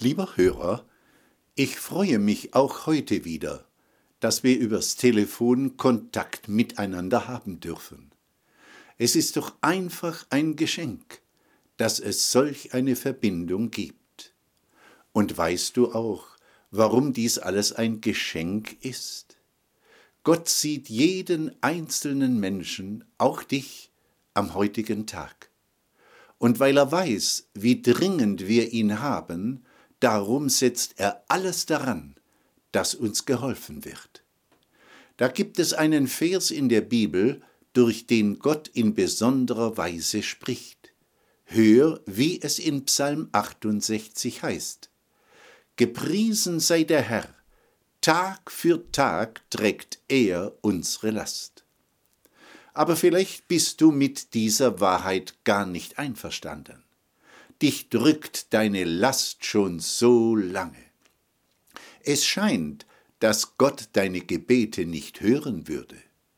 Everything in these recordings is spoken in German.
Lieber Hörer, ich freue mich auch heute wieder, dass wir übers Telefon Kontakt miteinander haben dürfen. Es ist doch einfach ein Geschenk, dass es solch eine Verbindung gibt. Und weißt du auch, warum dies alles ein Geschenk ist? Gott sieht jeden einzelnen Menschen, auch dich, am heutigen Tag. Und weil er weiß, wie dringend wir ihn haben, darum setzt er alles daran, dass uns geholfen wird. Da gibt es einen Vers in der Bibel, durch den Gott in besonderer Weise spricht. Hör, wie es in Psalm 68 heißt. Gepriesen sei der Herr, Tag für Tag trägt er unsere Last. Aber vielleicht bist du mit dieser Wahrheit gar nicht einverstanden. Dich drückt deine Last schon so lange. Es scheint, dass Gott deine Gebete nicht hören würde.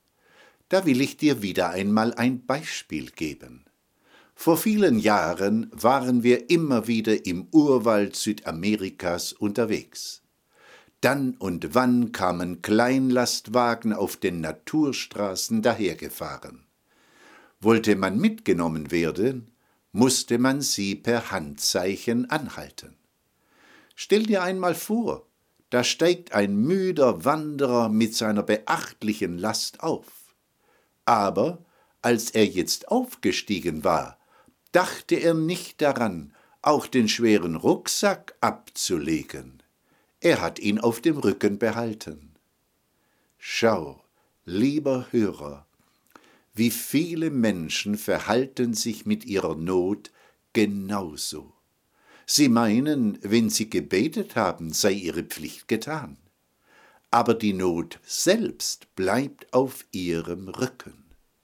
Da will ich dir wieder einmal ein Beispiel geben. Vor vielen Jahren waren wir immer wieder im Urwald Südamerikas unterwegs. Dann und wann kamen Kleinlastwagen auf den Naturstraßen dahergefahren. Wollte man mitgenommen werden, musste man sie per Handzeichen anhalten. Stell dir einmal vor, da steigt ein müder Wanderer mit seiner beachtlichen Last auf. Aber als er jetzt aufgestiegen war, dachte er nicht daran, auch den schweren Rucksack abzulegen. Er hat ihn auf dem Rücken behalten. Schau, lieber Hörer, wie viele Menschen verhalten sich mit ihrer Not genauso. Sie meinen, wenn sie gebetet haben, sei ihre Pflicht getan. Aber die Not selbst bleibt auf ihrem Rücken.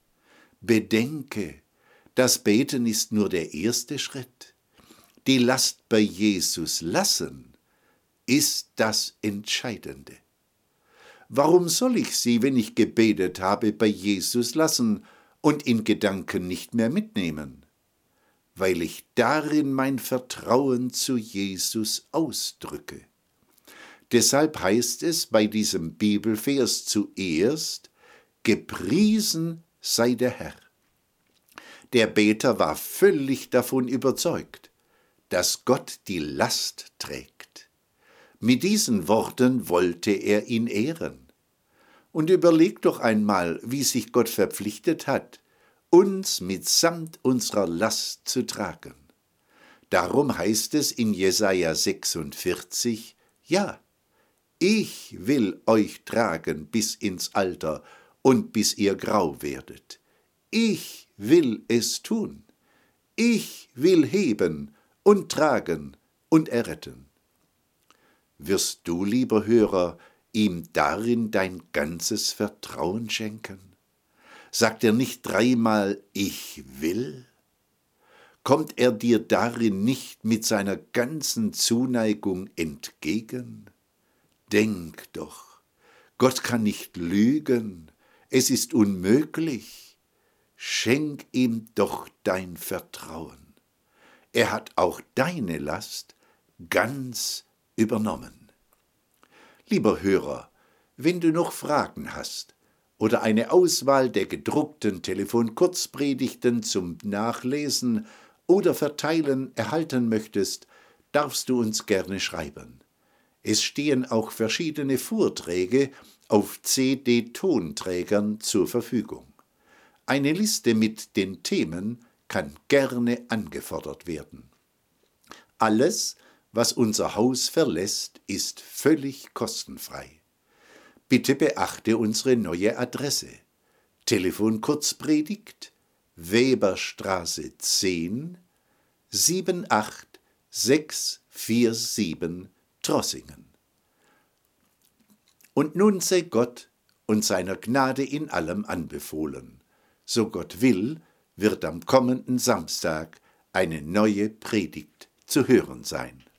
Bedenke, das Beten ist nur der erste Schritt. Die Last bei Jesus lassen ist das Entscheidende. Warum soll ich sie, wenn ich gebetet habe, bei Jesus lassen und in Gedanken nicht mehr mitnehmen? Weil ich darin mein Vertrauen zu Jesus ausdrücke. Deshalb heißt es bei diesem Bibelvers zuerst, gepriesen sei der Herr. Der Beter war völlig davon überzeugt, dass Gott die Last trägt. Mit diesen Worten wollte er ihn ehren. Und überleg doch einmal, wie sich Gott verpflichtet hat, uns mitsamt unserer Last zu tragen. Darum heißt es in Jesaja 46, ja, ich will euch tragen bis ins Alter und bis ihr grau werdet. Ich will es tun. Ich will heben und tragen und erretten. Wirst du, lieber Hörer, ihm darin dein ganzes Vertrauen schenken? Sagt er nicht dreimal, ich will? Kommt er dir darin nicht mit seiner ganzen Zuneigung entgegen? Denk doch, Gott kann nicht lügen, es ist unmöglich. Schenk ihm doch dein Vertrauen. Er hat auch deine Last ganz übernommen. Lieber Hörer, wenn du noch Fragen hast oder eine Auswahl der gedruckten Telefonkurzpredigten zum Nachlesen oder Verteilen erhalten möchtest, darfst du uns gerne schreiben. Es stehen auch verschiedene Vorträge auf CD-Tonträgern zur Verfügung. Eine Liste mit den Themen kann gerne angefordert werden. Alles, was unser Haus verlässt, ist völlig kostenfrei. Bitte beachte unsere neue Adresse. Telefonkurzpredigt, Weberstraße 10, 78647 Trossingen. Und nun sei Gott und seiner Gnade in allem anbefohlen. So Gott will, wird am kommenden Samstag eine neue Predigt zu hören sein.